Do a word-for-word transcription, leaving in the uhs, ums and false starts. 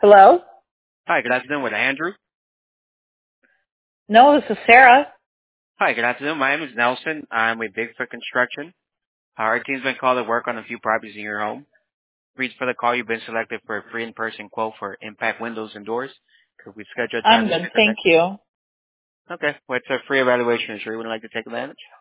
Hello? Hi, good afternoon with Andrew. No, this is Sarah. Hi, good afternoon. My name is Nelson. I'm with Bigfoot Construction. Our team's been called to work on a few properties in your home. Reason for the call, you've been selected for a free in-person quote for impact windows and doors. Could we schedule a time I'm to good, speak with thank that? you. Okay. Well, it's a free evaluation. Sure you would like to take advantage?